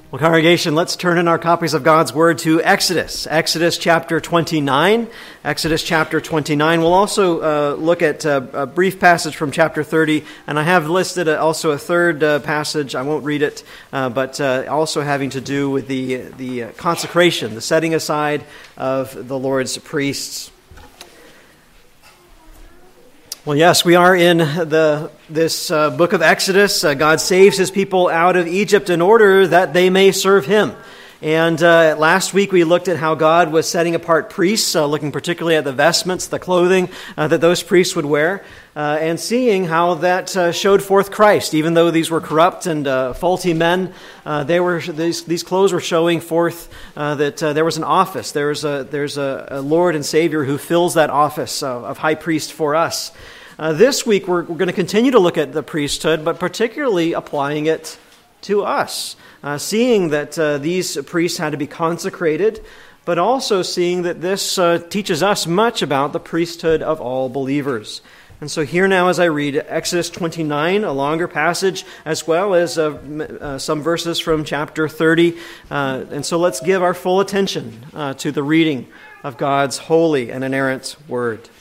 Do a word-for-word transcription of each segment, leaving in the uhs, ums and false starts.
Well, congregation, let's turn in our copies of God's Word to Exodus. Exodus chapter twenty-nine. Exodus chapter twenty-nine. We'll also uh, look at uh, a brief passage from chapter thirty, and I have listed also a third uh, passage. I won't read it, uh, but uh, also having to do with the, the consecration, the setting aside of the Lord's priests. Well, yes, we are in the this uh, book of Exodus. Uh, God saves his people out of Egypt in order that they may serve him. And uh, last week we looked at how God was setting apart priests, uh, looking particularly at the vestments, the clothing uh, that those priests would wear, uh, and seeing how that uh, showed forth Christ. Even though these were corrupt and uh, faulty men, uh, they were these these clothes were showing forth uh, that uh, there was an office. There's a there's a, a Lord and Savior who fills that office uh, of high priest for us. Uh, this week we're, we're going to continue to look at the priesthood, but particularly applying it to us. Uh, seeing that uh, these priests had to be consecrated, but also seeing that this uh, teaches us much about the priesthood of all believers. And so here now as I read Exodus twenty-nine, a longer passage, as well as uh, uh, some verses from chapter thirty. Uh, and so let's give our full attention uh, to the reading of God's holy and inerrant word.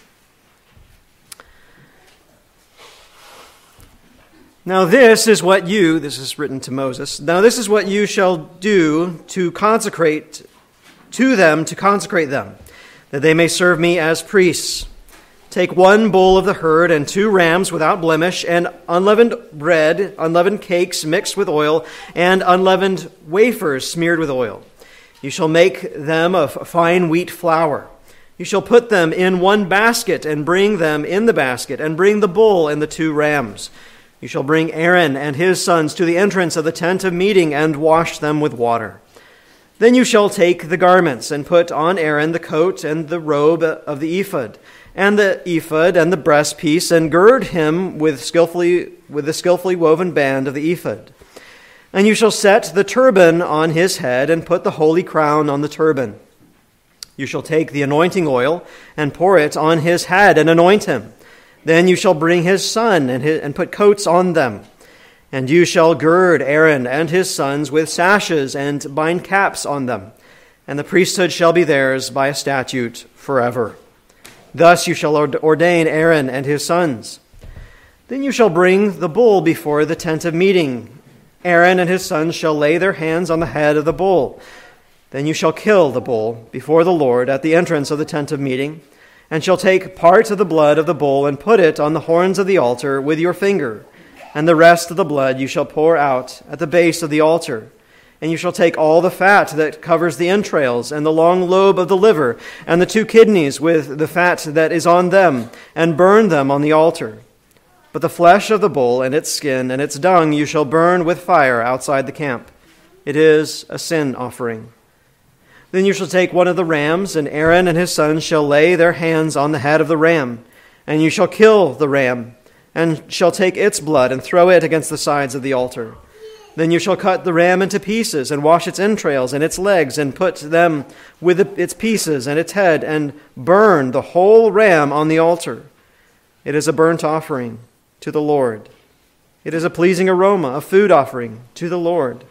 Now this is what you, this is written to Moses, now this is what you shall do to consecrate to them, to consecrate them, that they may serve me as priests. Take one bull of the herd and two rams without blemish, and unleavened bread, unleavened cakes mixed with oil, and unleavened wafers smeared with oil. You shall make them of fine wheat flour. You shall put them in one basket and bring them in the basket, and bring the bull and the two rams. You shall bring Aaron and his sons to the entrance of the tent of meeting and wash them with water. Then you shall take the garments and put on Aaron the coat and the robe of the ephod, and the ephod and the breastpiece, and gird him with skillfully with the skillfully woven band of the ephod. And you shall set the turban on his head and put the holy crown on the turban. You shall take the anointing oil and pour it on his head and anoint him. Then you shall bring his son and, his, and put coats on them. And you shall gird Aaron and his sons with sashes and bind caps on them. And the priesthood shall be theirs by a statute forever. Thus you shall ordain Aaron and his sons. Then you shall bring the bull before the tent of meeting. Aaron and his sons shall lay their hands on the head of the bull. Then you shall kill the bull before the Lord at the entrance of the tent of meeting, and shall take part of the blood of the bull and put it on the horns of the altar with your finger, and the rest of the blood you shall pour out at the base of the altar. And you shall take all the fat that covers the entrails, and the long lobe of the liver, and the two kidneys with the fat that is on them, and burn them on the altar. But the flesh of the bull and its skin and its dung you shall burn with fire outside the camp. It is a sin offering. Then you shall take one of the rams, and Aaron and his sons shall lay their hands on the head of the ram. And you shall kill the ram, and shall take its blood and throw it against the sides of the altar. Then you shall cut the ram into pieces, and wash its entrails and its legs, and put them with its pieces and its head, and burn the whole ram on the altar. It is a burnt offering to the Lord. It is a pleasing aroma, a food offering to the Lord.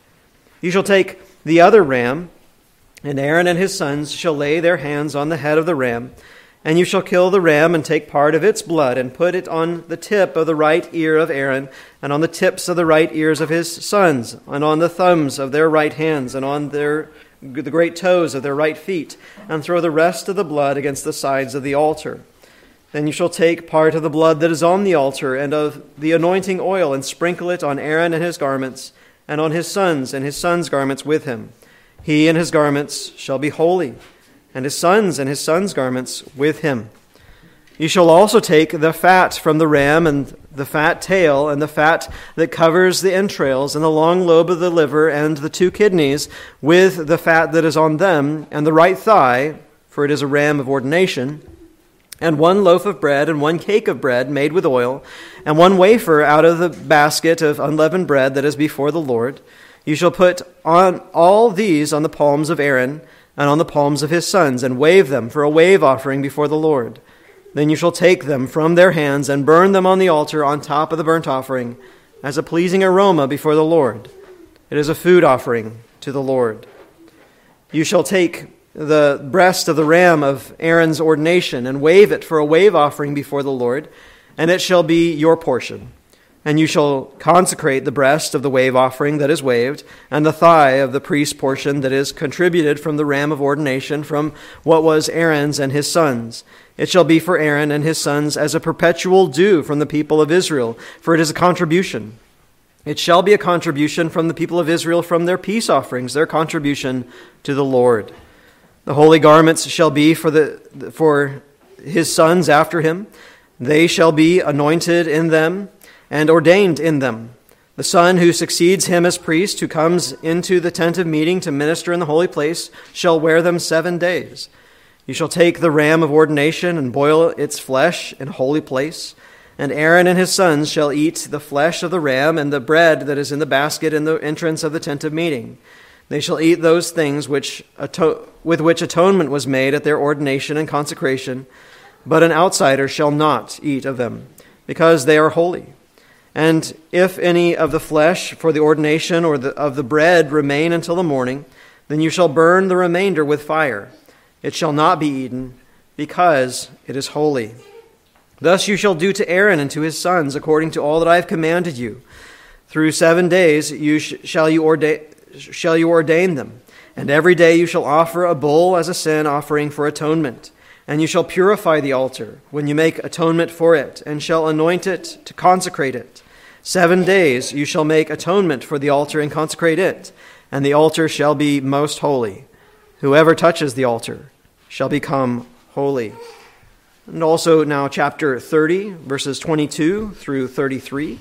You shall take the other ram, and Aaron and his sons shall lay their hands on the head of the ram, and you shall kill the ram and take part of its blood and put it on the tip of the right ear of Aaron, and on the tips of the right ears of his sons, and on the thumbs of their right hands, and on their the great toes of their right feet, and throw the rest of the blood against the sides of the altar. Then you shall take part of the blood that is on the altar and of the anointing oil, and sprinkle it on Aaron and his garments, and on his sons and his sons' garments with him. He and his garments shall be holy, and his sons and his sons' garments with him. You shall also take the fat from the ram, and the fat tail, and the fat that covers the entrails, and the long lobe of the liver, and the two kidneys, with the fat that is on them, and the right thigh, for it is a ram of ordination, and one loaf of bread, and one cake of bread made with oil, and one wafer out of the basket of unleavened bread that is before the Lord. You shall put on all these on the palms of Aaron and on the palms of his sons, and wave them for a wave offering before the Lord. Then you shall take them from their hands and burn them on the altar on top of the burnt offering as a pleasing aroma before the Lord. It is a food offering to the Lord. You shall take the breast of the ram of Aaron's ordination and wave it for a wave offering before the Lord, and it shall be your portion. And you shall consecrate the breast of the wave offering that is waved, and the thigh of the priest's portion that is contributed from the ram of ordination, from what was Aaron's and his sons. It shall be for Aaron and his sons as a perpetual due from the people of Israel, for it is a contribution. It shall be a contribution from the people of Israel from their peace offerings, their contribution to the Lord. The holy garments shall be for the for his sons after him. They shall be anointed in them and ordained in them. The son who succeeds him as priest, who comes into the tent of meeting to minister in the holy place, shall wear them seven days. You shall take the ram of ordination and boil its flesh in a holy place. And Aaron and his sons shall eat the flesh of the ram and the bread that is in the basket in the entrance of the tent of meeting. They shall eat those things which ato- with which atonement was made at their ordination and consecration, but an outsider shall not eat of them, because they are holy. And if any of the flesh for the ordination or the, of the bread remain until the morning, then you shall burn the remainder with fire. It shall not be eaten, because it is holy. Thus you shall do to Aaron and to his sons, according to all that I have commanded you. Through seven days you sh- shall you ordain shall you ordain them, and every day you shall offer a bull as a sin offering for atonement. And you shall purify the altar when you make atonement for it, and shall anoint it to consecrate it. Seven days you shall make atonement for the altar and consecrate it, and the altar shall be most holy. Whoever touches the altar shall become holy. And also now chapter thirty, verses twenty-two through thirty-three.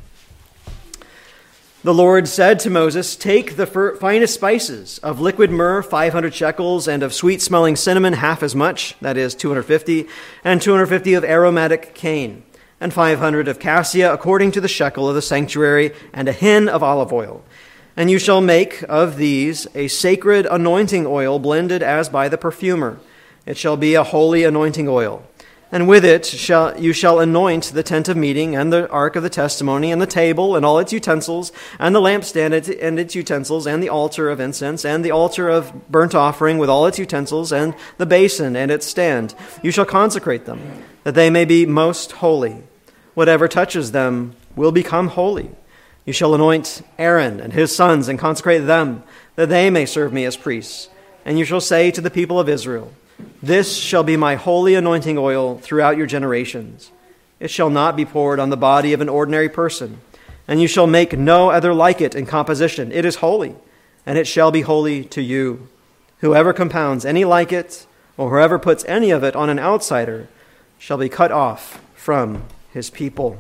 The Lord said to Moses, take the finest spices of liquid myrrh, five hundred shekels, and of sweet-smelling cinnamon, half as much, that is two hundred fifty, and two hundred fifty of aromatic cane, and five hundred of cassia, according to the shekel of the sanctuary, and a hin of olive oil. And you shall make of these a sacred anointing oil, blended as by the perfumer. It shall be a holy anointing oil. And with it shall you shall anoint the tent of meeting, and the ark of the testimony, and the table, and all its utensils, and the lampstand and its utensils, and the altar of incense, and the altar of burnt offering with all its utensils, and the basin and its stand. You shall consecrate them, that they may be most holy. Whatever touches them will become holy. You shall anoint Aaron and his sons, and consecrate them, that they may serve me as priests. And you shall say to the people of Israel, this shall be my holy anointing oil throughout your generations. It shall not be poured on the body of an ordinary person, and you shall make no other like it in composition. It is holy, and it shall be holy to you. Whoever compounds any like it, or whoever puts any of it on an outsider, shall be cut off from his people.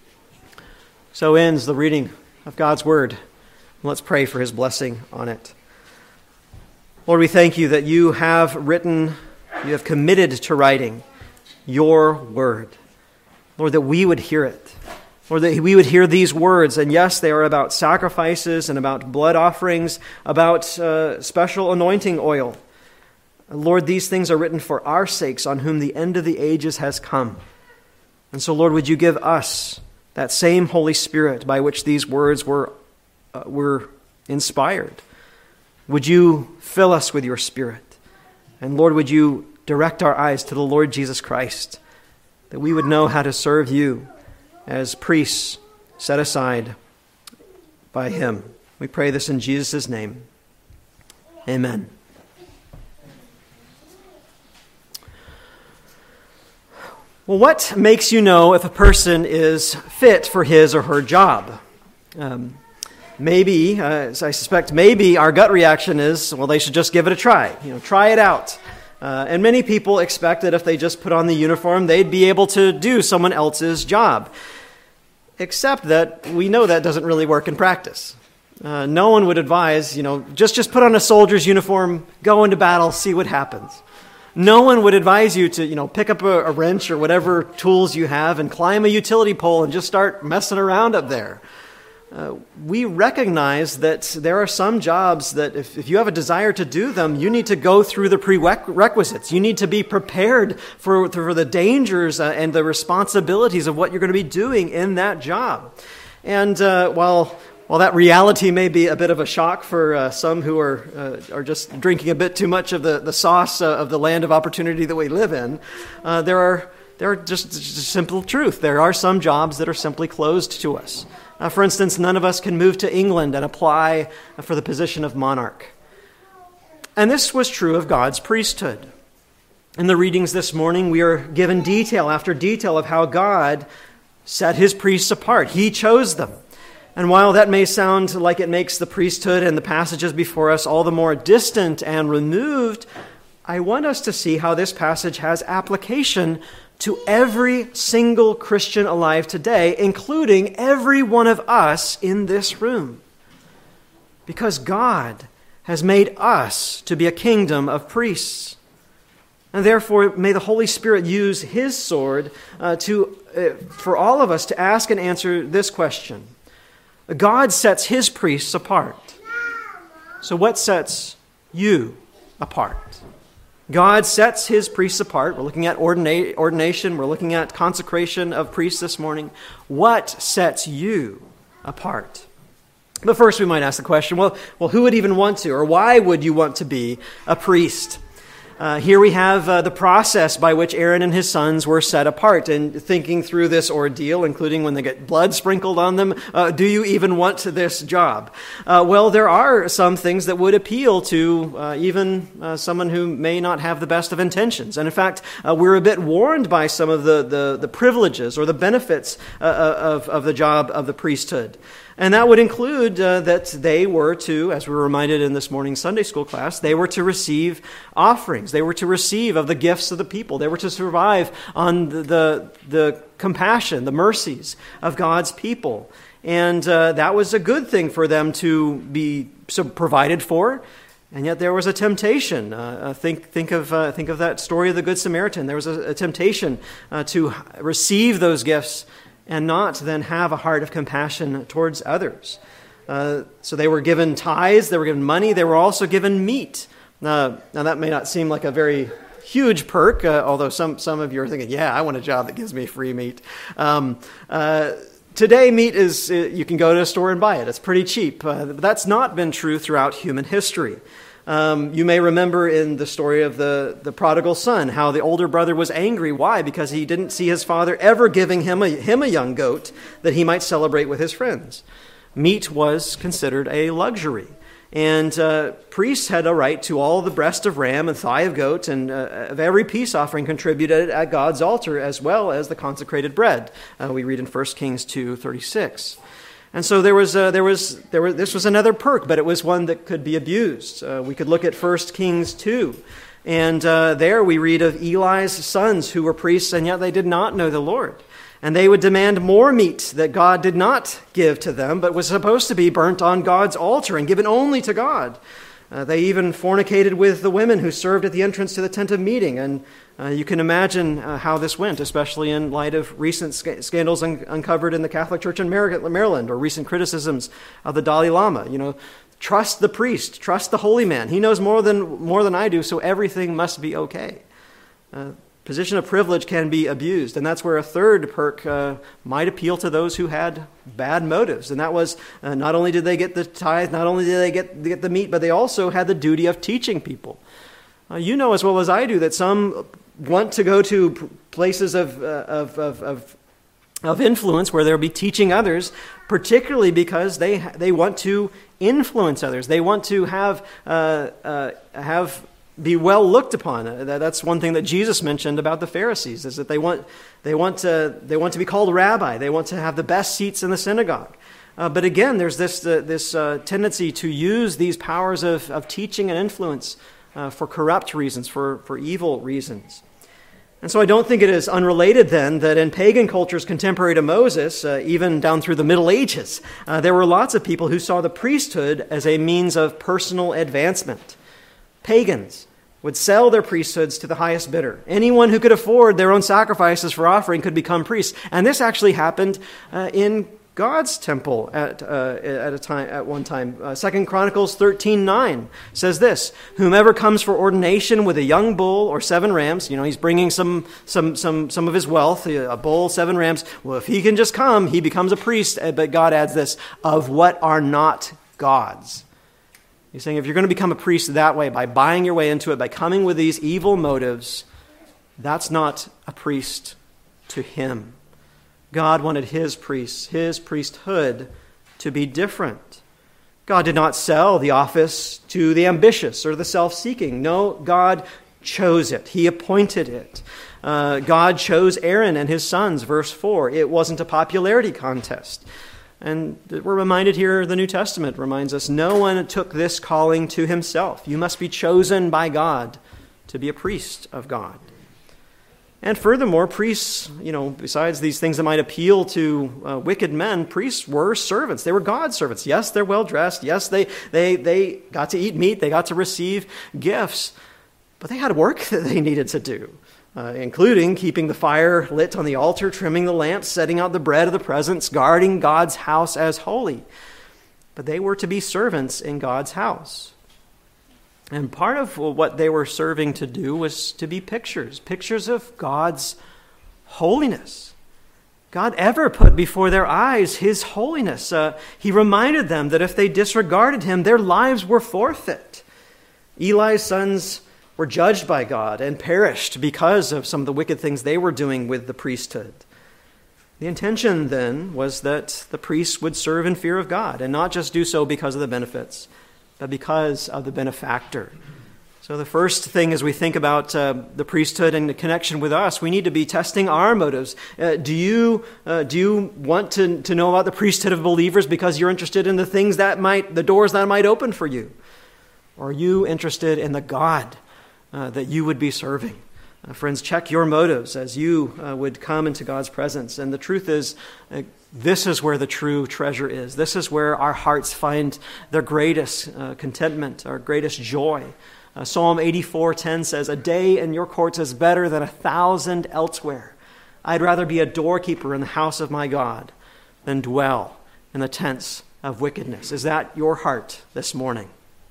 So ends the reading of God's word. Let's pray for his blessing on it. Lord, we thank you that you have written, you have committed to writing your word. Lord, that we would hear it. Lord, that we would hear these words. And yes, they are about sacrifices and about blood offerings, about uh, special anointing oil. Lord, these things are written for our sakes, on whom the end of the ages has come. And so, Lord, would you give us that same Holy Spirit by which these words were, uh, were inspired? Would you fill us with your Spirit? And Lord, would you direct our eyes to the Lord Jesus Christ, that we would know how to serve you as priests set aside by him. We pray this in Jesus' name. Amen. Well, what makes you know if a person is fit for his or her job? Um, maybe, uh, I suspect maybe our gut reaction is, well, they should just give it a try. You know, try it out. Uh, and many people expect that if they just put on the uniform, they'd be able to do someone else's job. Except that we know that doesn't really work in practice. Uh, no one would advise, you know, just, just put on a soldier's uniform, go into battle, see what happens. No one would advise you to, you know, pick up a, a wrench or whatever tools you have and climb a utility pole and just start messing around up there. Uh, we recognize that there are some jobs that if, if you have a desire to do them, you need to go through the prerequisites. You need to be prepared for, for the dangers uh, and the responsibilities of what you're going to be doing in that job. And uh, while While that reality may be a bit of a shock for uh, some who are uh, are just drinking a bit too much of the, the sauce uh, of the land of opportunity that we live in, uh, there are there are just, just simple truth. There are some jobs that are simply closed to us. Uh, for instance, none of us can move to England and apply for the position of monarch. And this was true of God's priesthood. In the readings this morning, we are given detail after detail of how God set his priests apart. He chose them. And while that may sound like it makes the priesthood and the passages before us all the more distant and removed, I want us to see how this passage has application to every single Christian alive today, including every one of us in this room. Because God has made us to be a kingdom of priests. And therefore, may the Holy Spirit use his sword uh, to, uh, for all of us to ask and answer this question. God sets his priests apart. So what sets you apart? God sets his priests apart. We're looking at ordina- ordination. We're looking at consecration of priests this morning. What sets you apart? But first we might ask the question, well, well, who would even want to, or why would you want to be a priest? Uh, here we have uh, the process by which Aaron and his sons were set apart. And thinking through this ordeal, including when they get blood sprinkled on them, uh, do you even want this job? Uh, well, there are some things that would appeal to uh, even uh, someone who may not have the best of intentions. And in fact, uh, we're a bit warned by some of the, the, the privileges or the benefits uh, of, of the job of the priesthood. And that would include uh, that they were to, as we were reminded in this morning's Sunday school class, they were to receive offerings. They were to receive of the gifts of the people. They were to survive on the the, the compassion, the mercies of God's people. And uh, that was a good thing for them to be so provided for. And yet there was a temptation. Uh, think think of uh, think of that story of the Good Samaritan. There was a, a temptation uh, to receive those gifts and not then have a heart of compassion towards others. Uh, so they were given tithes, they were given money, they were also given meat. Uh, now that may not seem like a very huge perk, uh, although some, some of you are thinking, yeah, I want a job that gives me free meat. Um, uh, today, meat is, uh, you can go to a store and buy it. It's pretty cheap. Uh, but that's not been true throughout human history. Um, you may remember in the story of the, the prodigal son, how the older brother was angry. Why? Because he didn't see his father ever giving him a, him a young goat that he might celebrate with his friends. Meat was considered a luxury. And uh, priests had a right to all the breast of ram and thigh of goat and uh, of every peace offering contributed at God's altar, as well as the consecrated bread. Uh, we read in First Kings two thirty-six. And so there was, uh, there was, there was, this was another perk, but it was one that could be abused. Uh, we could look at First Kings two, and uh, there we read of Eli's sons who were priests, and yet they did not know the Lord. And they would demand more meat that God did not give to them, but was supposed to be burnt on God's altar and given only to God. Uh, they even fornicated with the women who served at the entrance to the tent of meeting, and uh, you can imagine uh, how this went, especially in light of recent sc- scandals un- uncovered in the Catholic Church in Maryland, or recent criticisms of the Dalai Lama. You know, trust the priest, trust the holy man. He knows more than more than I do, so everything must be okay. Uh, Position of privilege can be abused, and that's where a third perk uh, might appeal to those who had bad motives. And that was uh, not only did they get the tithe, not only did they get, get the meat, but they also had the duty of teaching people. Uh, you know as well as I do that some want to go to places of uh, of, of, of of influence where they'll be teaching others, particularly because they they want to influence others. They want to have uh, uh, have. be well looked upon. That's one thing that Jesus mentioned about the Pharisees, is that they want they want to they want to be called rabbi. They want to have the best seats in the synagogue. Uh, but again, there's this uh, this uh, tendency to use these powers of, of teaching and influence uh, for corrupt reasons, for, for evil reasons. And so I don't think it is unrelated then that in pagan cultures contemporary to Moses, uh, even down through the Middle Ages, uh, there were lots of people who saw the priesthood as a means of personal advancement. Pagans would sell their priesthoods to the highest bidder. Anyone who could afford their own sacrifices for offering could become priests. And this actually happened uh, in God's temple at uh, at a time at one time. Uh, Second Chronicles thirteen nine says this: "Whomever comes for ordination with a young bull or seven rams," you know, he's bringing some some some some of his wealth, a bull, seven rams. Well, if he can just come, he becomes a priest. But God adds this: "of what are not God's." He's saying if you're going to become a priest that way, by buying your way into it, by coming with these evil motives, that's not a priest to him. God wanted his priests, his priesthood, to be different. God did not sell the office to the ambitious or the self-seeking. No, God chose it. He appointed it. Uh, God chose Aaron and his sons, verse four. It wasn't a popularity contest. And we're reminded here, the New Testament reminds us, no one took this calling to himself. You must be chosen by God to be a priest of God. And furthermore, priests, you know, besides these things that might appeal to uh, wicked men, priests were servants. They were God's servants. Yes, they're well-dressed. Yes, they, they, they got to eat meat. They got to receive gifts. But they had work that they needed to do, uh, including keeping the fire lit on the altar, trimming the lamps, setting out the bread of the presence, guarding God's house as holy. But they were to be servants in God's house. And part of what they were serving to do was to be pictures, pictures of God's holiness. God ever put before their eyes his holiness. Uh, he reminded them that if they disregarded him, their lives were forfeit. Eli's sons were judged by God and perished because of some of the wicked things they were doing with the priesthood. The intention then was that the priests would serve in fear of God and not just do so because of the benefits, but because of the benefactor. So the first thing as we think about uh, the priesthood and the connection with us, we need to be testing our motives. Uh, do you uh, do you want to, to know about the priesthood of believers because you're interested in the things that might, the doors that might open for you? Or are you interested in the God uh, that you would be serving? Uh, friends, check your motives as you uh, would come into God's presence. And the truth is, uh, this is where the true treasure is. This is where our hearts find their greatest uh, contentment, our greatest joy. Uh, Psalm eighty-four ten says, "A day in your courts is better than a thousand elsewhere. I'd rather be a doorkeeper in the house of my God than dwell in the tents of wickedness." Is that your heart this morning?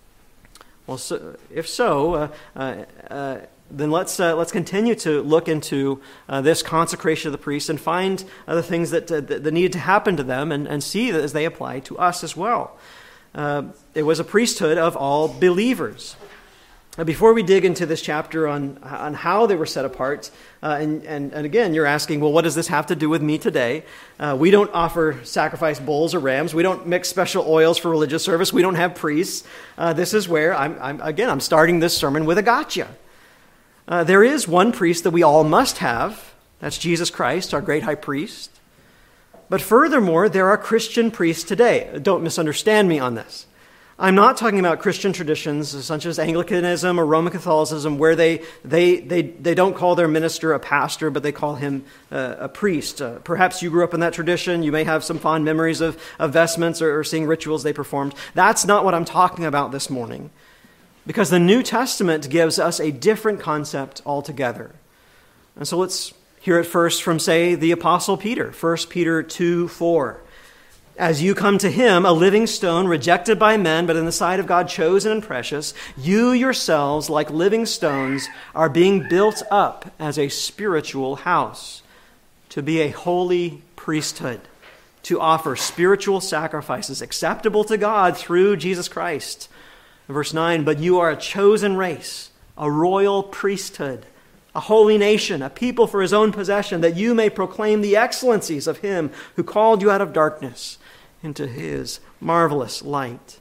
Well, so, if so, uh, uh, uh, then let's uh, let's continue to look into uh, this consecration of the priests and find uh, the things that, uh, that needed to happen to them and, and see that as they apply to us as well. Uh, it was a priesthood of all believers. Now, before we dig into this chapter on on how they were set apart, uh, and, and, and again, you're asking, well, what does this have to do with me today? Uh, we don't offer sacrifice bulls or rams. We don't mix special oils for religious service. We don't have priests. Uh, this is where, I'm, I'm again, I'm starting this sermon with a gotcha. Uh, there is one priest that we all must have. That's Jesus Christ, our great high priest. But furthermore, there are Christian priests today. Don't misunderstand me on this. I'm not talking about Christian traditions such as Anglicanism or Roman Catholicism, where they they they, they don't call their minister a pastor, but they call him uh, a priest. Uh, perhaps you grew up in that tradition. You may have some fond memories of, of vestments or, or seeing rituals they performed. That's not what I'm talking about this morning. Because the New Testament gives us a different concept altogether. And so let's hear it first from, say, the Apostle Peter, First Peter two four. "As you come to him, a living stone, rejected by men, but in the sight of God chosen and precious, you yourselves, like living stones, are being built up as a spiritual house, to be a holy priesthood, to offer spiritual sacrifices acceptable to God through Jesus Christ." Verse nine, "But you are a chosen race, a royal priesthood, a holy nation, a people for his own possession, that you may proclaim the excellencies of him who called you out of darkness into his marvelous light."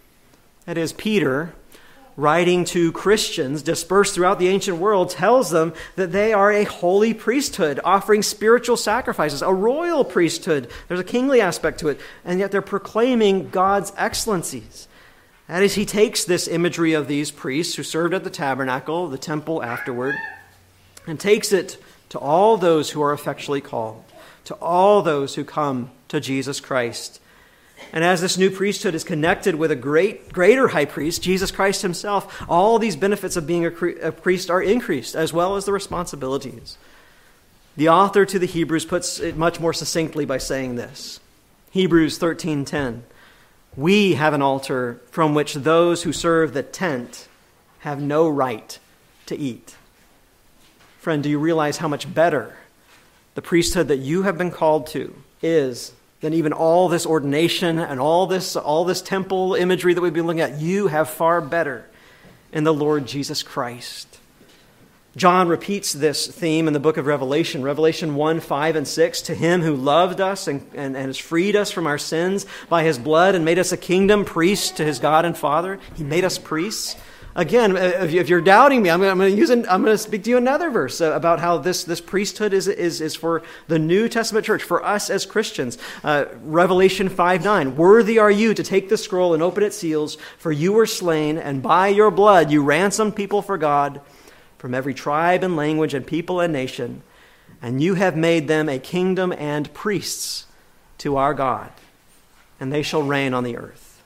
That is, Peter, writing to Christians dispersed throughout the ancient world, tells them that they are a holy priesthood, offering spiritual sacrifices, a royal priesthood. There's a kingly aspect to it, and yet they're proclaiming God's excellencies. That is, he takes this imagery of these priests who served at the tabernacle, the temple afterward, and takes it to all those who are effectually called, to all those who come to Jesus Christ. And as this new priesthood is connected with a great, greater high priest, Jesus Christ himself, all these benefits of being a, a priest are increased, as well as the responsibilities. The author to the Hebrews puts it much more succinctly by saying this. Hebrews thirteen ten. We have an altar from which those who serve the tent have no right to eat. Friend, do you realize how much better the priesthood that you have been called to is than even all this ordination and all this, all this temple imagery that we've been looking at? You have far better in the Lord Jesus Christ. John repeats this theme in the book of Revelation. Revelation one, five, and six. To him who loved us and, and, and has freed us from our sins by his blood and made us a kingdom, priests to his God and Father. He made us priests. Again, if you're doubting me, I'm going to use. I'm going to speak to you another verse about how this, this priesthood is, is, is for the New Testament church, for us as Christians. Uh, Revelation five nine. Worthy are you to take the scroll and open its seals, for you were slain, and by your blood you ransomed people for God from every tribe and language and people and nation, and you have made them a kingdom and priests to our God, and they shall reign on the earth.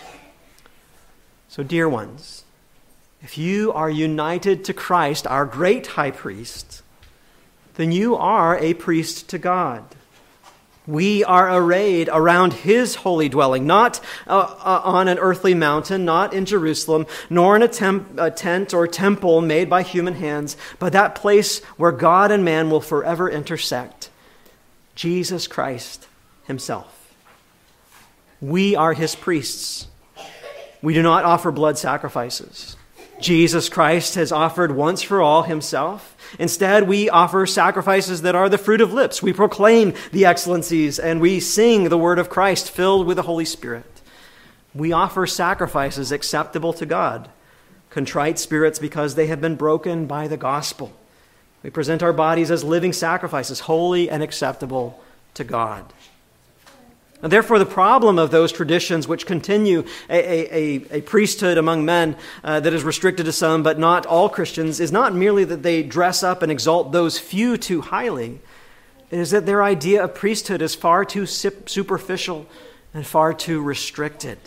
So, dear ones, if you are united to Christ, our great high priest, then you are a priest to God. We are arrayed around his holy dwelling, not uh, uh, on an earthly mountain, not in Jerusalem, nor in a, temp- a tent or temple made by human hands, but that place where God and man will forever intersect, Jesus Christ himself. We are his priests. We do not offer blood sacrifices. Jesus Christ has offered once for all himself. Instead, we offer sacrifices that are the fruit of lips. We proclaim the excellencies and we sing the word of Christ filled with the Holy Spirit. We offer sacrifices acceptable to God, contrite spirits because they have been broken by the gospel. We present our bodies as living sacrifices, holy and acceptable to God. And therefore, the problem of those traditions which continue a, a, a priesthood among men uh, that is restricted to some but not all Christians is not merely that they dress up and exalt those few too highly. It is that their idea of priesthood is far too superficial and far too restricted.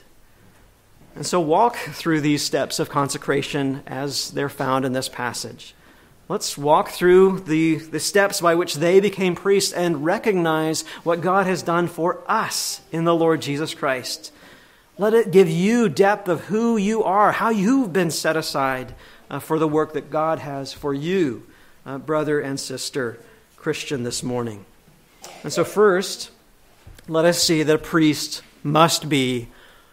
And so walk through these steps of consecration as they're found in this passage. Let's walk through the, the steps by which they became priests and recognize what God has done for us in the Lord Jesus Christ. Let it give you depth of who you are, how you've been set aside uh, for the work that God has for you, uh, brother and sister Christian, this morning. And so first, let us see that a priest must be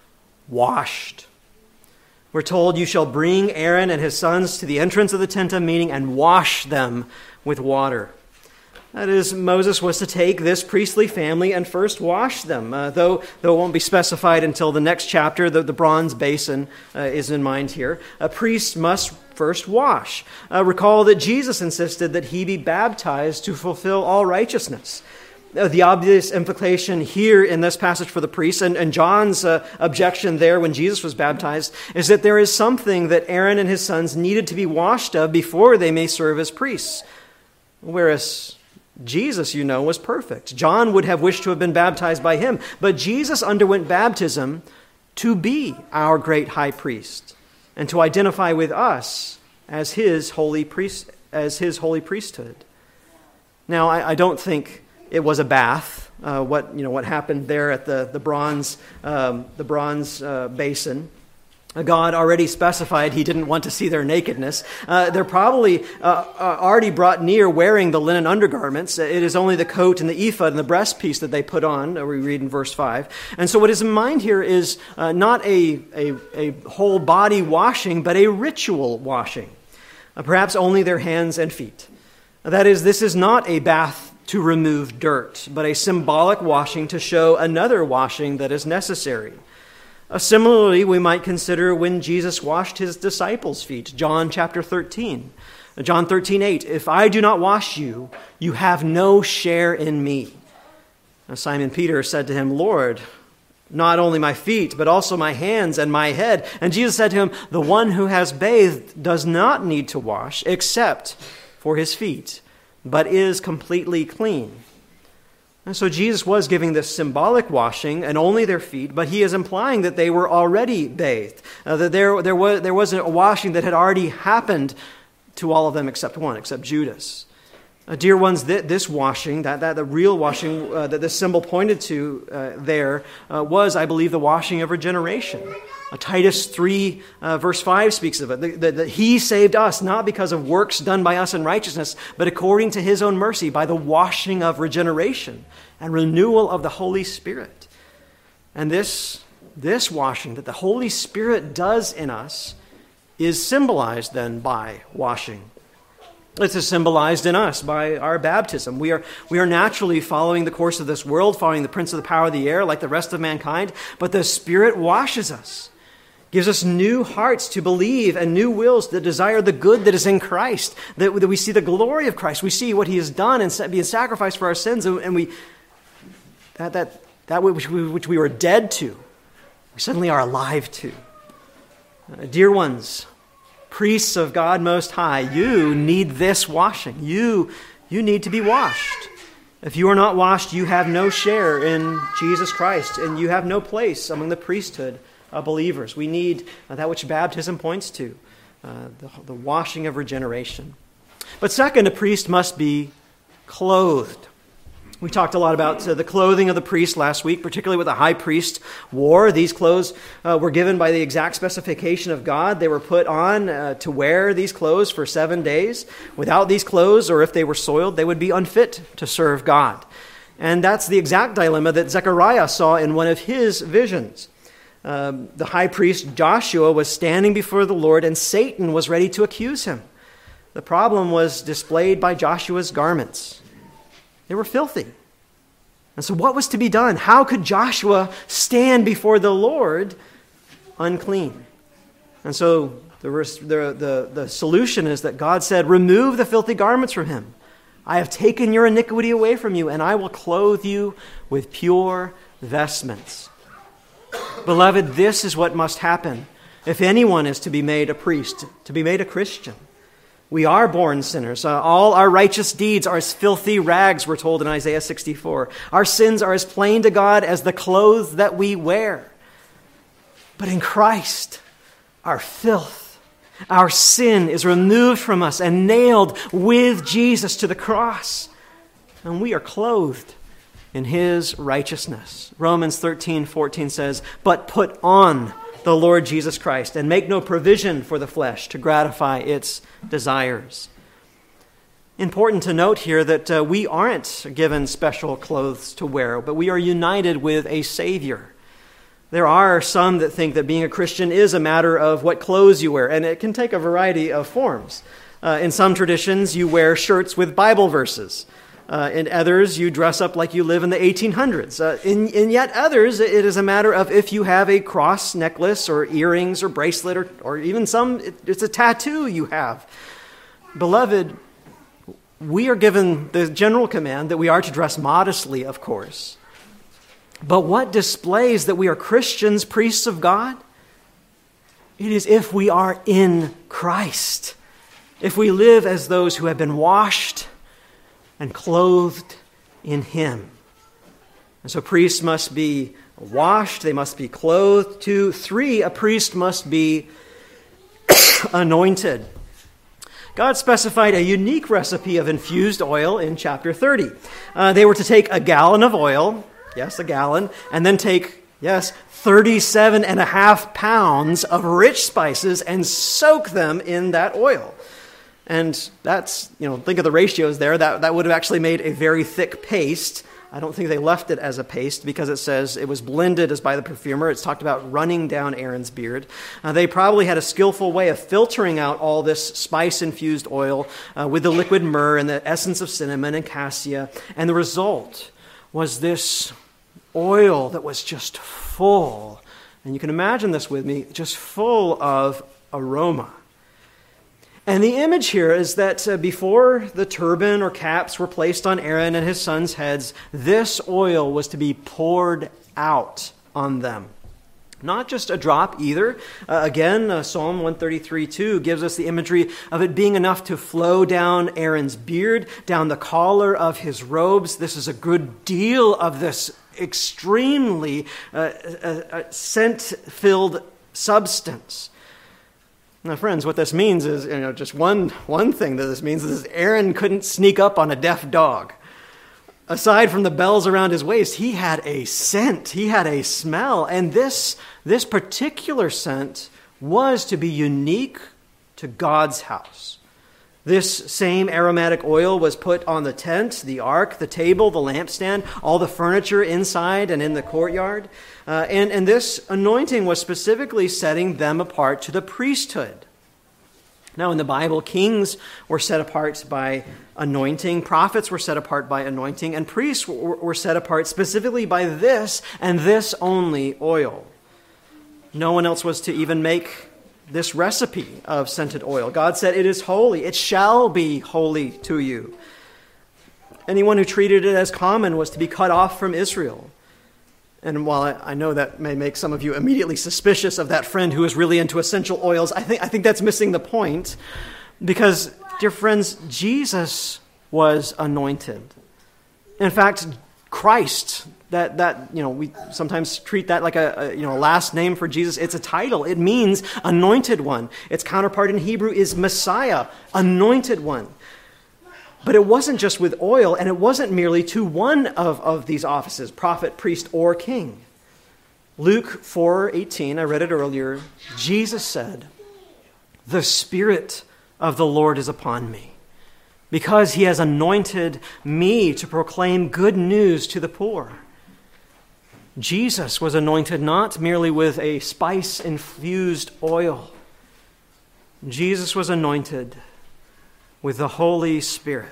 washed. We're told, you shall bring Aaron and his sons to the entrance of the tent of meeting and wash them with water. That is, Moses was to take this priestly family and first wash them, uh, though, though it won't be specified until the next chapter. The, the bronze basin uh, is in mind here. A priest must first wash. Uh, recall that Jesus insisted that he be baptized to fulfill all righteousness. The obvious implication here in this passage for the priests, and, and John's uh, objection there when Jesus was baptized, is that there is something that Aaron and his sons needed to be washed of before they may serve as priests. Whereas Jesus, you know, was perfect. John would have wished to have been baptized by him, but Jesus underwent baptism to be our great high priest and to identify with us as his holy priest, as his holy priesthood. Now, I, I don't think it was a bath. Uh, what you know, what happened there at the the bronze um, the bronze uh, basin. God already specified he didn't want to see their nakedness. Uh, they're probably uh, already brought near wearing the linen undergarments. It is only the coat and the ephod and the breastpiece that they put on, we read in verse five. And so what is in mind here is uh, not a, a, a whole body washing, but a ritual washing. Uh, perhaps only their hands and feet. That is, this is not a bath to remove dirt, but a symbolic washing to show another washing that is necessary. Uh, similarly, we might consider when Jesus washed his disciples' feet, John chapter thirteen. Uh, John thirteen eight, if I do not wash you, you have no share in me. Now, Simon Peter said to him, Lord, not only my feet, but also my hands and my head. And Jesus said to him, the one who has bathed does not need to wash except for his feet, but is completely clean. And so Jesus was giving this symbolic washing and only their feet, but he is implying that they were already bathed, uh, that there, there, was, there was a washing that had already happened to all of them except one, except Judas. Uh, dear ones, th- this washing, that, that the real washing uh, that this symbol pointed to uh, there uh, was, I believe, the washing of regeneration. Uh, Titus three, uh, verse five speaks of it, that, that he saved us, not because of works done by us in righteousness, but according to his own mercy, by the washing of regeneration and renewal of the Holy Spirit. And this, this washing that the Holy Spirit does in us is symbolized then by washing. This is symbolized in us by our baptism. We are, we are naturally following the course of this world, following the prince of the power of the air like the rest of mankind, but the Spirit washes us, gives us new hearts to believe and new wills that desire the good that is in Christ, that, that we see the glory of Christ. We see what he has done and being sacrificed for our sins, and we that, that, that which we, which we were dead to, we suddenly are alive to. Uh, dear ones, priests of God Most High, you need this washing. You, you need to be washed. If you are not washed, you have no share in Jesus Christ, and you have no place among the priesthood of believers. We need uh, that which baptism points to, uh, the, the washing of regeneration. But second, a priest must be clothed. We talked a lot about uh, the clothing of the priest last week, particularly what the high priest wore. These clothes uh, were given by the exact specification of God. They were put on uh, to wear these clothes for seven days. Without these clothes, or if they were soiled, they would be unfit to serve God. And that's the exact dilemma that Zechariah saw in one of his visions. Um, the high priest Joshua was standing before the Lord, and Satan was ready to accuse him. The problem was displayed by Joshua's garments. They were filthy. And so what was to be done? How could Joshua stand before the Lord unclean? And so the, the, the, the solution is that God said, remove the filthy garments from him. I have taken your iniquity away from you, and I will clothe you with pure vestments. Beloved, this is what must happen if anyone is to be made a priest, to be made a Christian. We are born sinners. Uh, all our righteous deeds are as filthy rags, we're told in Isaiah sixty-four. Our sins are as plain to God as the clothes that we wear. But in Christ, our filth, our sin is removed from us and nailed with Jesus to the cross. And we are clothed in his righteousness. Romans thirteen fourteen says, but put on the Lord Jesus Christ, and make no provision for the flesh to gratify its desires. Important to note here that uh, we aren't given special clothes to wear, but we are united with a Savior. There are some that think that being a Christian is a matter of what clothes you wear, and it can take a variety of forms. Uh, in some traditions, you wear shirts with Bible verses. Uh, in others, you dress up like you live in the eighteen hundreds. Uh, in, in yet others, it is a matter of if you have a cross necklace or earrings or bracelet, or, or even some, it, it's a tattoo you have. Beloved, we are given the general command that we are to dress modestly, of course. But what displays that we are Christians, priests of God? It is if we are in Christ. If we live as those who have been washed and clothed in him. And so priests must be washed, they must be clothed. Two, three, a priest must be anointed. God specified a unique recipe of infused oil in chapter thirty. Uh, they were to take a gallon of oil, yes, a gallon, and then take, yes, thirty-seven and a half pounds of rich spices and soak them in that oil. And that's, you know, think of the ratios there. That, that would have actually made a very thick paste. I don't think they left it as a paste because it says it was blended as by the perfumer. It's talked about running down Aaron's beard. Uh, they probably had a skillful way of filtering out all this spice-infused oil uh, with the liquid myrrh and the essence of cinnamon and cassia. And the result was this oil that was just full. And you can imagine this with me, just full of aroma. And the image here is that uh, before the turban or caps were placed on Aaron and his sons' heads, this oil was to be poured out on them. Not just a drop either. Uh, again, uh, Psalm one thirty-three two gives us the imagery of it being enough to flow down Aaron's beard, down the collar of his robes. This is a good deal of this extremely uh, uh, uh, scent-filled substance. Now, friends, what this means is, you know, just one, one thing that this means is Aaron couldn't sneak up on a deaf dog. Aside from the bells around his waist, he had a scent, he had a smell, and this, this particular scent was to be unique to God's house. This same aromatic oil was put on the tent, the ark, the table, the lampstand, all the furniture inside and in the courtyard. Uh, and, and this anointing was specifically setting them apart to the priesthood. Now, in the Bible, kings were set apart by anointing, prophets were set apart by anointing, and priests were, were set apart specifically by this and this only oil. No one else was to even make this recipe of scented oil. God said, "It is holy. It shall be holy to you." Anyone who treated it as common was to be cut off from Israel. And while I, I know that may make some of you immediately suspicious of that friend who is really into essential oils, I think I think that's missing the point. Because, dear friends, Jesus was anointed. In fact, Christ, that that you know, we sometimes treat that like a, a you know a last name for Jesus. It's a title. It means anointed one. Its counterpart in Hebrew is Messiah, anointed one. But it wasn't just with oil, and it wasn't merely to one of, of these offices, prophet, priest, or king. Luke four eighteen, I read it earlier, Jesus said, "The Spirit of the Lord is upon me, because he has anointed me to proclaim good news to the poor." Jesus was anointed not merely with a spice-infused oil. Jesus was anointed with the Holy Spirit.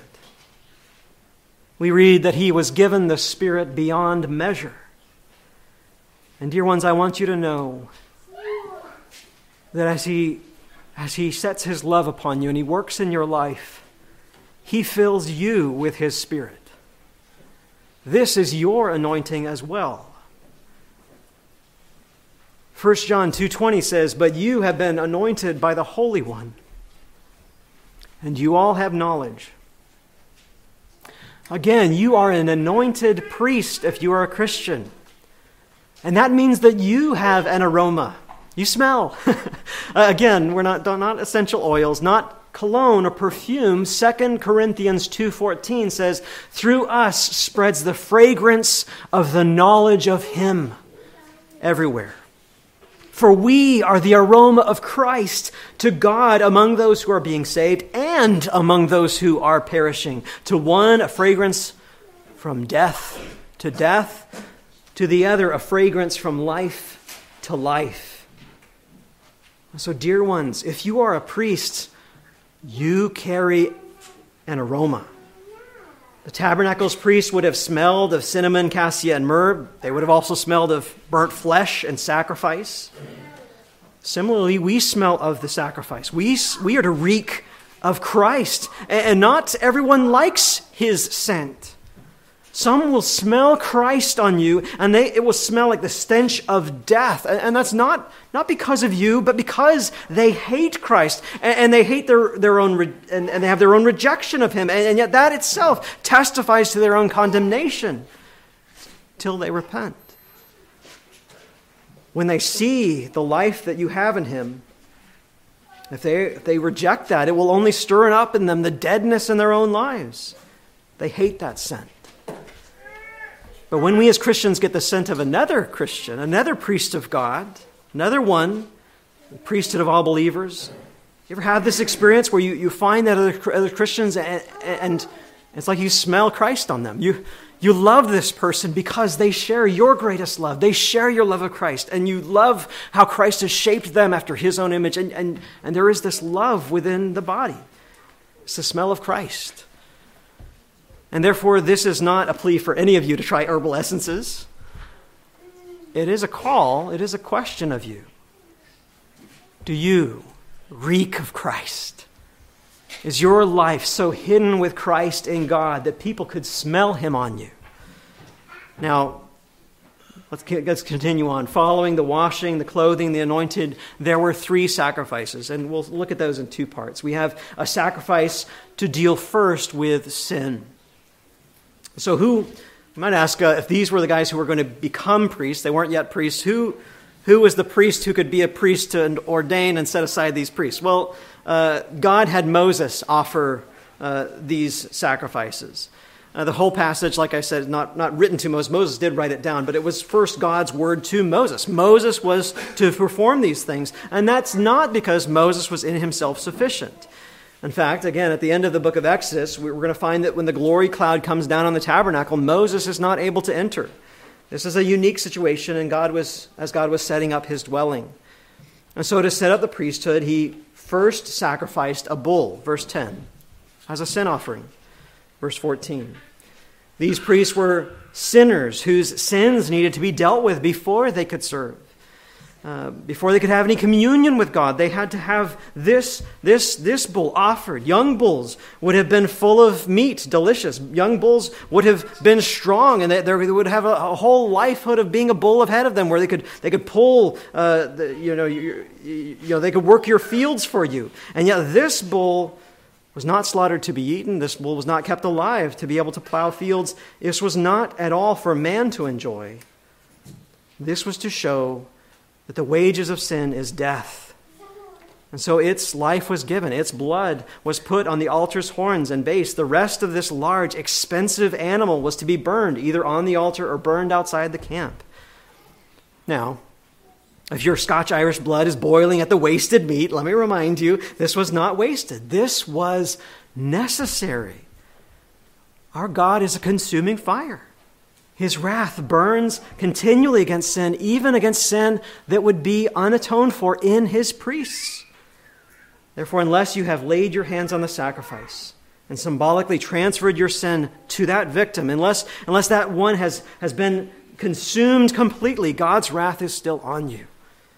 We read that he was given the Spirit beyond measure. And dear ones, I want you to know that as he, as he sets his love upon you and he works in your life, he fills you with his Spirit. This is your anointing as well. First John two twenty says, "But you have been anointed by the Holy One, and you all have knowledge." Again, you are an anointed priest if you are a Christian. And that means that you have an aroma. You smell. Again, we're not, not essential oils, not cologne or perfume. Second Corinthians two fourteen says, "Through us spreads the fragrance of the knowledge of him everywhere. For we are the aroma of Christ to God among those who are being saved and among those who are perishing. To one, a fragrance from death to death. To the other, a fragrance from life to life." So, dear ones, if you are a priest, you carry an aroma. The tabernacle's priests would have smelled of cinnamon, cassia, and myrrh. They would have also smelled of burnt flesh and sacrifice. Similarly, we smell of the sacrifice. We, we are to reek of Christ. And not everyone likes his scent. Some will smell Christ on you, and they, it will smell like the stench of death. And that's not, not because of you, but because they hate Christ. And, and they hate their, their own, re, and, and they have their own rejection of him. And, and yet that itself testifies to their own condemnation till they repent. When they see the life that you have in him, if they, if they reject that, it will only stir up in them the deadness in their own lives. They hate that scent. But when we as Christians get the scent of another Christian, another priest of God, another one, the priesthood of all believers, you ever have this experience where you, you find that other, other Christians and, and it's like you smell Christ on them. You, you love this person because they share your greatest love. They share your love of Christ, and you love how Christ has shaped them after his own image, and, and, and there is this love within the body. It's the smell of Christ. And therefore, this is not a plea for any of you to try herbal essences. It is a call, it is a question of you. Do you reek of Christ? Is your life so hidden with Christ in God that people could smell him on you? Now, let's, let's continue on. Following the washing, the clothing, the anointed, there were three sacrifices, and we'll look at those in two parts. We have a sacrifice to deal first with sin. So who, you might ask, uh, if these were the guys who were going to become priests, they weren't yet priests, who, who was the priest who could be a priest to ordain and set aside these priests? Well, uh, God had Moses offer uh, these sacrifices. Uh, the whole passage, like I said, is not, not written to Moses. Moses did write it down, but it was first God's word to Moses. Moses was to perform these things, and that's not because Moses was in himself sufficient. In fact, again, at the end of the book of Exodus, we're going to find that when the glory cloud comes down on the tabernacle, Moses is not able to enter. This is a unique situation, and God was, as God was setting up his dwelling. And so to set up the priesthood, he first sacrificed a bull, verse ten, as a sin offering, verse fourteen. These priests were sinners whose sins needed to be dealt with before they could serve. Uh, before they could have any communion with God, they had to have this, this, this bull offered. Young bulls would have been full of meat, delicious. Young bulls would have been strong, and they, they would have a, a whole lifehood of being a bull ahead of them, where they could they could pull, uh, the, you know, you, you know, they could work your fields for you. And yet this bull was not slaughtered to be eaten. This bull was not kept alive to be able to plow fields. This was not at all for man to enjoy. This was to show that the wages of sin is death. And so its life was given. Its blood was put on the altar's horns and base. The rest of this large, expensive animal was to be burned, either on the altar or burned outside the camp. Now, if your Scotch-Irish blood is boiling at the wasted meat, let me remind you, this was not wasted. This was necessary. Our God is a consuming fire. His wrath burns continually against sin, even against sin that would be unatoned for in his priests. Therefore, unless you have laid your hands on the sacrifice and symbolically transferred your sin to that victim, unless, unless that one has, has been consumed completely, God's wrath is still on you.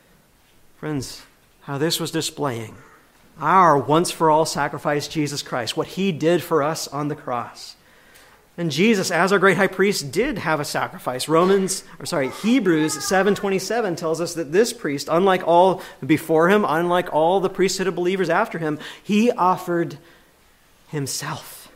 Friends, how this was displaying our once-for-all sacrifice, Jesus Christ, what he did for us on the cross. And Jesus, as our great high priest, did have a sacrifice. Romans, or sorry, Hebrews seven twenty-seven tells us that this priest, unlike all before him, unlike all the priesthood of believers after him, he offered himself.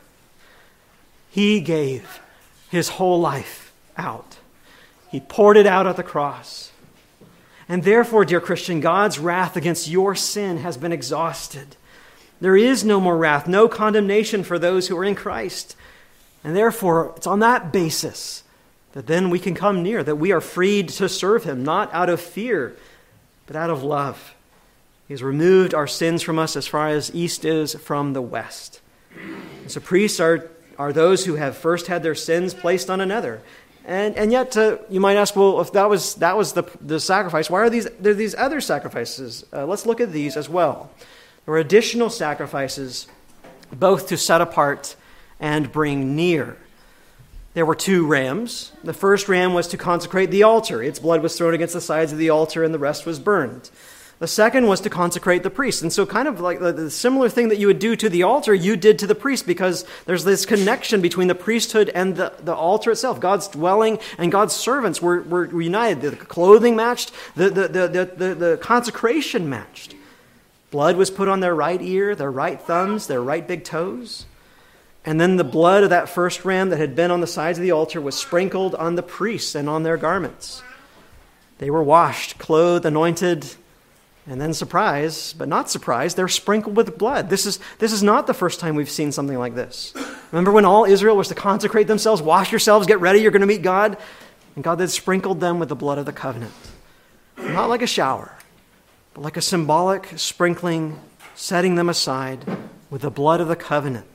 He gave his whole life out. He poured it out at the cross. And therefore, dear Christian, God's wrath against your sin has been exhausted. There is no more wrath, no condemnation for those who are in Christ. And therefore, it's on that basis that then we can come near, that we are freed to serve him, not out of fear, but out of love. He has removed our sins from us as far as east is from the west. And so priests are, are those who have first had their sins placed on another. And and yet, uh, you might ask, well, if that was that was the the sacrifice, why are these there are these other sacrifices? Uh, let's look at these as well. There were additional sacrifices, both to set apart and bring near. There were two rams. The first ram was to consecrate the altar. Its blood was thrown against the sides of the altar, and the rest was burned. The second was to consecrate the priest. And so kind of like the similar thing that you would do to the altar, you did to the priest, because there's this connection between the priesthood and the, the altar itself. God's dwelling and God's servants were, were united. The clothing matched, the, the, the, the, the, the consecration matched. Blood was put on their right ear, their right thumbs, their right big toes. And then the blood of that first ram that had been on the sides of the altar was sprinkled on the priests and on their garments. They were washed, clothed, anointed, and then surprise, but not surprise, they're sprinkled with blood. This is, this is not the first time we've seen something like this. Remember when all Israel was to consecrate themselves, wash yourselves, get ready, you're going to meet God? And God then sprinkled them with the blood of the covenant. Not like a shower, but like a symbolic sprinkling, setting them aside with the blood of the covenant.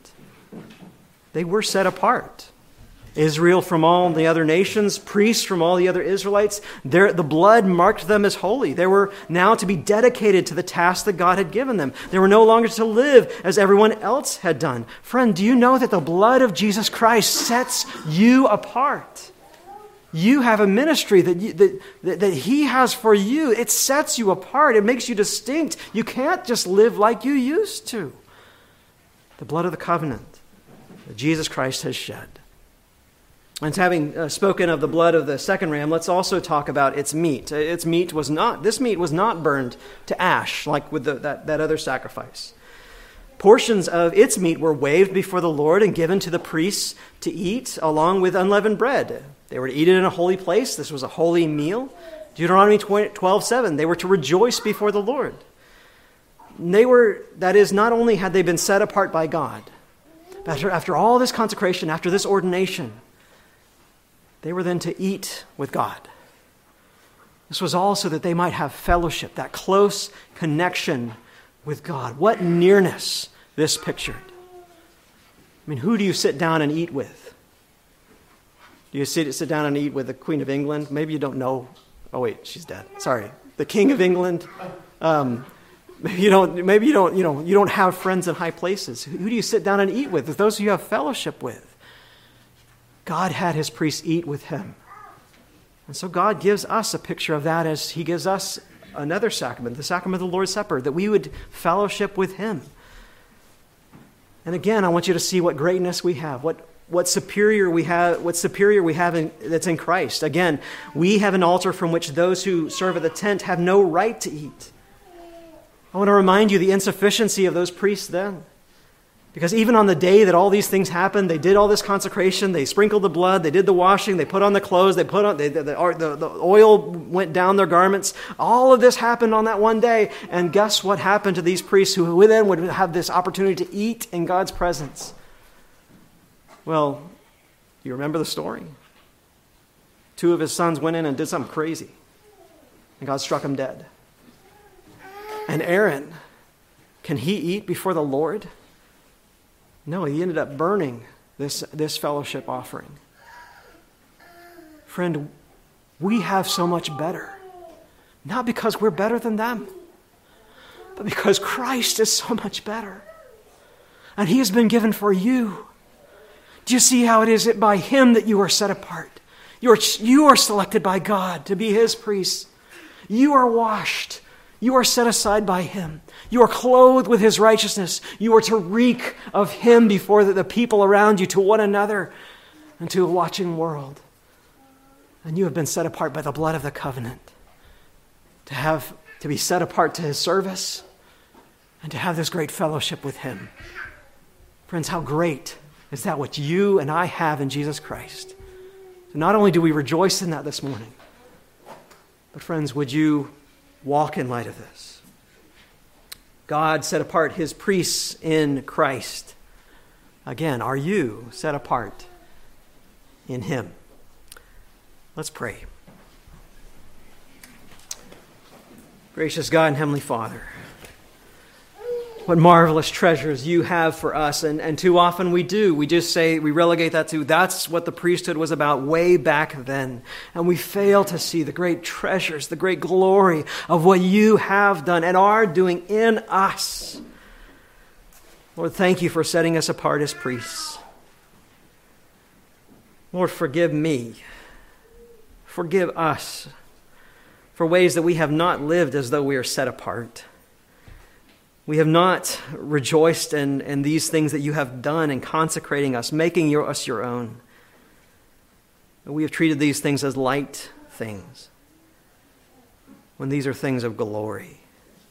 They were set apart. Israel from all the other nations, priests from all the other Israelites, their, the blood marked them as holy. They were now to be dedicated to the task that God had given them. They were no longer to live as everyone else had done. Friend, do you know that the blood of Jesus Christ sets you apart? You have a ministry that, you, that, that, that he has for you. It sets you apart. It makes you distinct. You can't just live like you used to. The blood of the covenant that Jesus Christ has shed. And having uh, spoken of the blood of the second ram, let's also talk about its meat. Its meat was not, this meat was not burned to ash like with the, that, that other sacrifice. Portions of its meat were waved before the Lord and given to the priests to eat along with unleavened bread. They were to eat it in a holy place. This was a holy meal. Deuteronomy twelve seven, they were to rejoice before the Lord. They were, that is, not only had they been set apart by God, but after, after all this consecration, after this ordination, they were then to eat with God. This was all so that they might have fellowship, that close connection with God. What nearness this pictured. I mean, who do you sit down and eat with? Do you sit, sit down and eat with the Queen of England? Maybe you don't know. Oh, wait, she's dead. Sorry. The King of England. Um, maybe you don't, maybe you don't, you know, you don't have friends in high places. Who do you sit down and eat with? Those who you have fellowship with. God had his priests eat with him. And so God gives us a picture of that as he gives us another sacrament, the sacrament of the Lord's Supper, that we would fellowship with him. And again, I want you to see what greatness we have, what what superior we have, what superior we have in, that's in Christ. Again, we have an altar from which those who serve at the tent have no right to eat. I want to remind you the insufficiency of those priests then. Because even on the day that all these things happened, they did all this consecration, they sprinkled the blood, they did the washing, they put on the clothes, they put on they, the, the, the oil went down their garments. All of this happened on that one day. And guess what happened to these priests who then would have this opportunity to eat in God's presence? Well, you remember the story? Two of his sons went in and did something crazy. And God struck him dead. And Aaron, can he eat before the Lord? No, he ended up burning this, this fellowship offering. Friend, we have so much better. Not because we're better than them, but because Christ is so much better. And he has been given for you. Do you see how it is by him that you are set apart? You are, you are selected by God to be his priests. You are washed. You are set aside by him. You are clothed with his righteousness. You are to reek of him before the, the people around you, to one another, and to a watching world. And you have been set apart by the blood of the covenant to have to be set apart to his service and to have this great fellowship with him. Friends, how great is that what you and I have in Jesus Christ? So not only do we rejoice in that this morning, but friends, would you walk in light of this? God set apart his priests in Christ. Again, are you set apart in him? Let's pray. Gracious God and Heavenly Father, what marvelous treasures you have for us. And, and too often we do. We just say, we relegate that to, that's what the priesthood was about way back then. And we fail to see the great treasures, the great glory of what you have done and are doing in us. Lord, thank you for setting us apart as priests. Lord, forgive me. Forgive us for ways that we have not lived as though we are set apart. We have not rejoiced in, in these things that you have done in consecrating us, making your, us your own. We have treated these things as light things, when these are things of glory.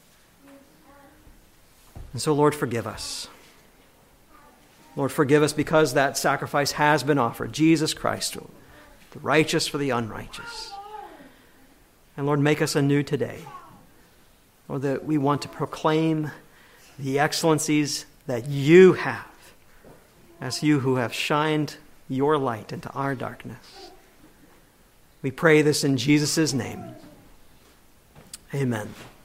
And so, Lord, forgive us. Lord, forgive us because that sacrifice has been offered, Jesus Christ, the righteous for the unrighteous. And Lord, make us anew today. Lord, that we want to proclaim the excellencies that you have, as you who have shined your light into our darkness. We pray this in Jesus' name. Amen.